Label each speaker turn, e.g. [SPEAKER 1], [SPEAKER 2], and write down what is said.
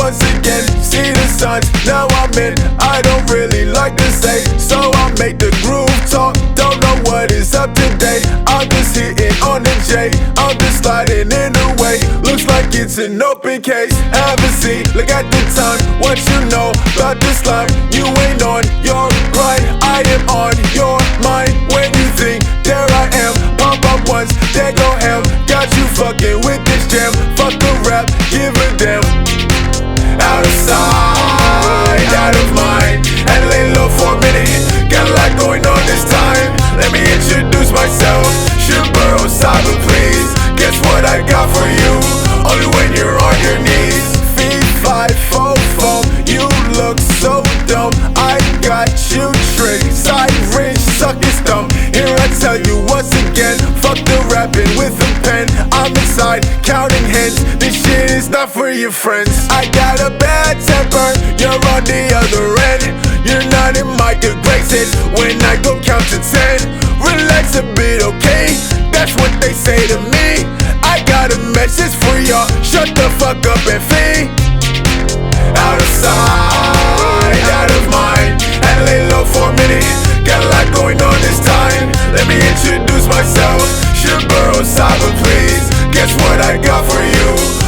[SPEAKER 1] once again. See the signs, now I'm in. I don't really like to say, so I make the groove talk. Don't know what is up today. I'm just hitting on the J. I'm just sliding in the way. Looks like it's an open case. Have a seat, look at the time. What you know about this line? You ain't on your grind. I am on your mind. When you think there I am, pop up once, then go ham. Got you fucking with this jam. Fuck the rap, give a damn. Out of sight, out of mind. Had to lay low for a minute. Got a lot going on this time. Let me introduce myself. Shiburo Saga, please. Guess what I got for you? Only when you're on your knees. V544, you look so dumb. I got you tricked. Side ridge, suck his thumb. Here I tell you once again, fuck the rapping with a pen. I'm inside counting heads. This shit is not for your friends. I got a bad temper, you're on the other end. You're not in my good graces when I go count to 10. Relax a bit, okay? That's what they say to me. I got a message for y'all. Shut the fuck up and feed. Out of sight, out of mind. Had to lay low for a minute. Got a lot going on this time. Let me introduce myself. Shiburo Saga, please. Guess what I got for you?